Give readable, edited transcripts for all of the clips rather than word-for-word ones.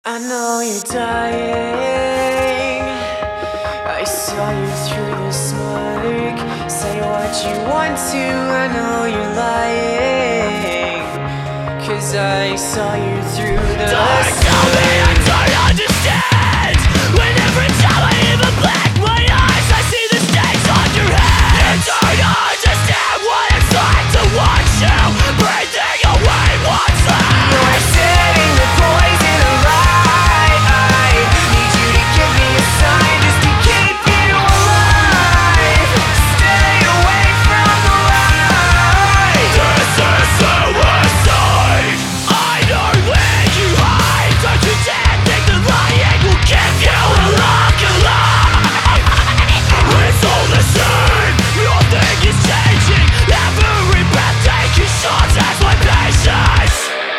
I know you're dying. I saw you through the smoke. Say what you want to, I know you're lying. 'Cause I saw you through the Don't tell me I don't understand. Whenever time I even black my eyes, I see the stakes on your head. You don't understand what it's like to watch you breathing away what's left. You're setting the poison alight. I need you to give me a sign just to keep you alive. Stay away from the light. This is suicide. I know where you hide. Don't you dare think the lying will keep you alive. It's all the same. Nothing is changing. Every breath taking shots at my patience.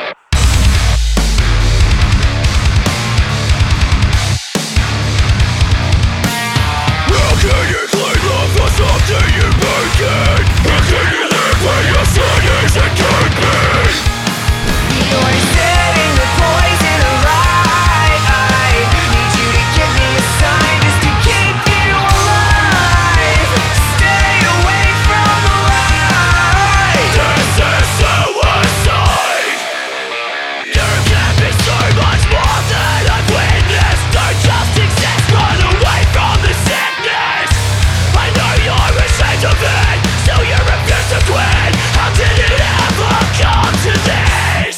How can you clean up for something you make it? How can you live when your son isn't keeping? You're setting the poison alight. I need you to give me a sign just to keep you alive. Stay away from the light. This is suicide. There can be so much more than I've witnessed. Don't just exist, run away from the sickness. I know you're ashamed of it, still you refuse to quit. How did it ever come to this?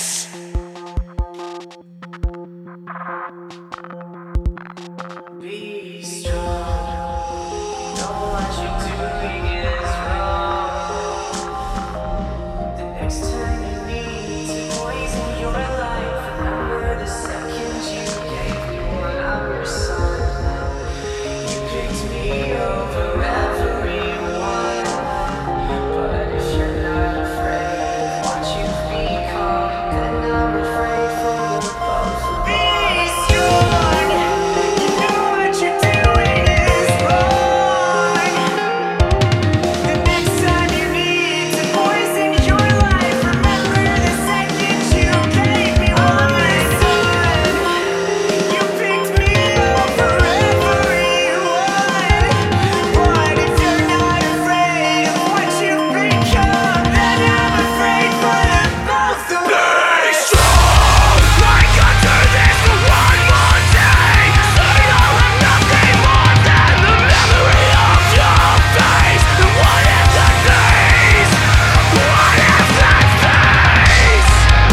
Be strong. Know what you're doing is wrong. The next time you need to poison your life, remember the second you gave me one of your sons. You picked me over everyone. But if you're not afraid of what you've become, then I'm afraid for the both of us. Be strong. You know what you're doing is wrong. The next time you need to poison your life, remember the second you gave me one son. You picked me over everyone. But if you're not afraid of what you've become, then I'm afraid for the both of Be us. strong. I can do this for one more day. Say I'll have nothing more than the memory of your face. And what if that face? What if that face?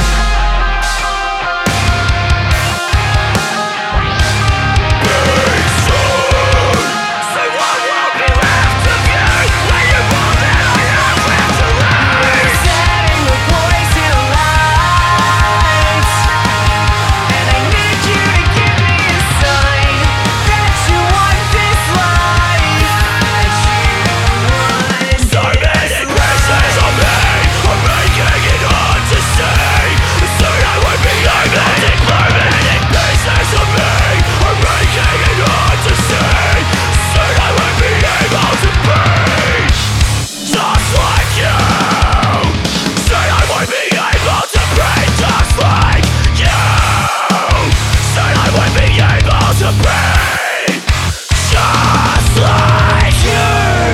Be strong. Say what will be left of you when you're all that I have left to lose. Setting the poison alight, and I need you to give me a sign that you want this life. That you So want many pieces of me are making it hard to see. Soon I won't be able to climb any pieces of me are making it hard to see. Soon I won't be able to be just like you. Soon I won't be able to breathe just like you. Soon I won't be able to breathe just like you.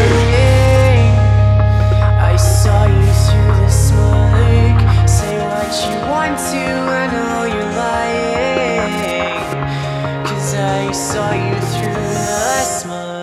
I saw you through the smoke. Say what you want to, I know you're lying. 'Cause I saw you through the smoke.